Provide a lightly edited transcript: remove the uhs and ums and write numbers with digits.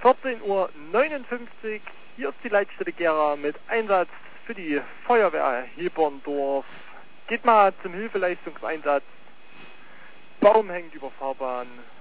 14:59 Uhr. Hier ist die Leitstelle Gera mit Einsatz für die Feuerwehr Heberndorf. Geht mal zum Hilfeleistungseinsatz. Baum hängt über Fahrbahn.